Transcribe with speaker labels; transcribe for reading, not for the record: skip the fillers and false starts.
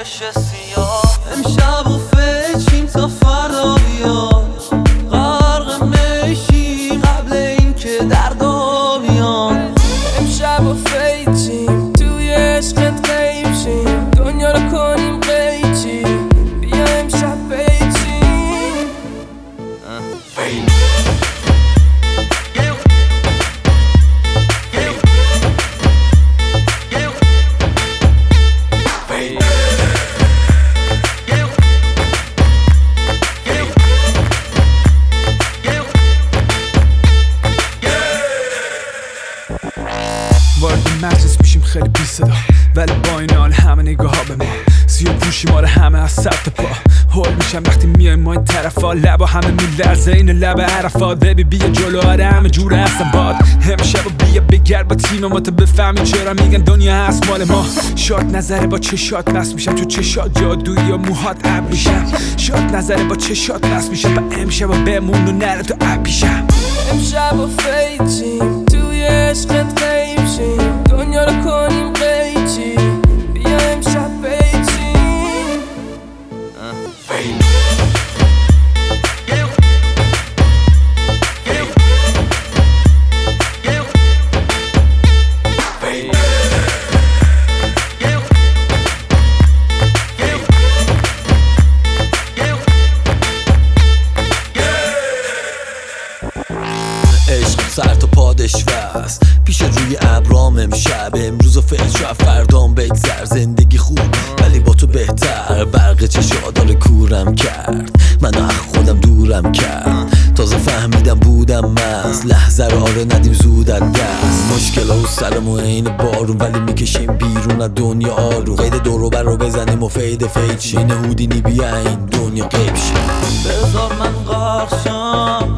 Speaker 1: چش سیاه. امشب و فچیم تا فردا بیاد، غرق میشیم قبل این که دردا بیاد.
Speaker 2: امشب و فیچیم توی عشقت غیب شیم، دنیا رو کنیم قیچی، بیا امشب فیچیم.
Speaker 3: وارد مجلس میشیم خیلی بی صدا، ولی با این حال همه نگاه ها به ما سیاه پوشی ما رو همه از سر تا پا. هول میشم وقتی میایم ما این طرفا، لبا همه میلرزه این لب عرفات. ببی بیا جلو آره همه جور هستم باد. امشب و بیا بگرد با تیم ما تا بفهمی چرا میگن دنیا هست مال ما. شاد نظره با چشات مست میشم، تو چشات جادویی یا موهات عب میشم. شاد نظره با چشات مست میشم و امشب و بمون و نره تو عب میشم.
Speaker 2: امشب و فیچیم توی عشقت غیب شیم، دنیا رو کنیم قیچی، بیا امشب فیچیم.
Speaker 4: عشق سر تا پادشوست پیش روی ابرام. امشب امروز و فکر فردام بگذر. زندگی خوب ولی با تو بهتر. برق چشادار کورم کرد، منو از خودم دورم کرد. تازه فهمیدم بودم مست، لحظه رو آره ندیم زود از دست. مشکل و سرمو عین بارون ولی میکشیم بیرون از دنیا آروم. قید دوروبر رو بزنیم و فید فید شین هودینی بیا این دنیا غیب شه.
Speaker 1: بذار من غرق شم